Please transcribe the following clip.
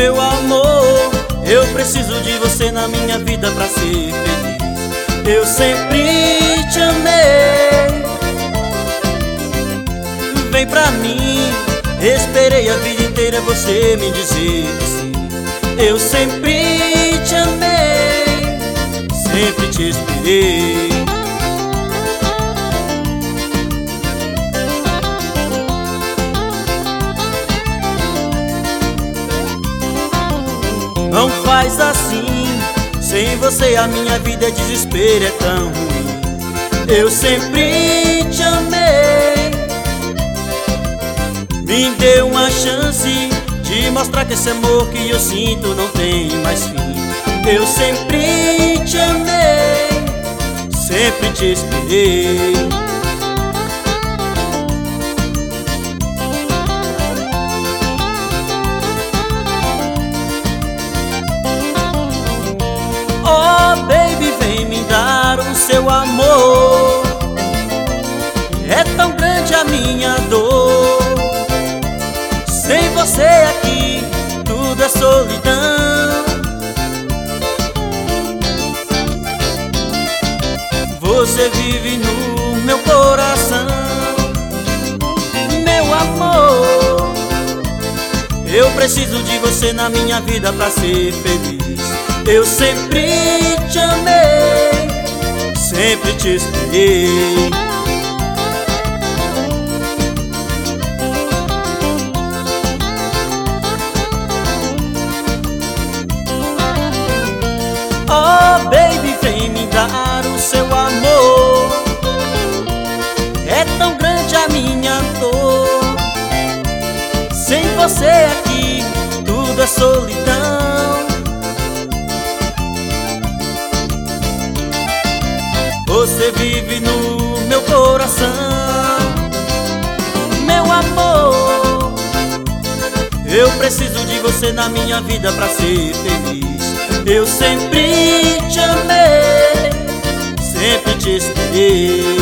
Meu amor, eu preciso de você na minha vida pra ser feliz. Eu sempre te amei. Vem pra mim, esperei a vida inteira você me dizer que sim. Eu sempre te amei, sempre te esperei. Não faz assim, sem você a minha vida é desespero, é tão ruim. Eu sempre te amei. Me dê uma chance de mostrar que esse amor que eu sinto não tem mais fim. Eu sempre te amei, sempre te esperei. Oh baby, vem me dar o seu amor. É tão grande a minha dor. Sem você aqui, tudo é solidão. Você vive no meu coração. Meu amor, eu preciso de você na minha vida pra ser feliz. Eu sempre te amei, sempre te esperei. Oh baby, vem me dar o seu amor. É tão grande a minha dor. Sem você aqui, tudo é solidão. Você vive no meu coração. Meu amor, eu preciso de você na minha vida pra ser feliz. Eu sempre te amei, sempre te esperei.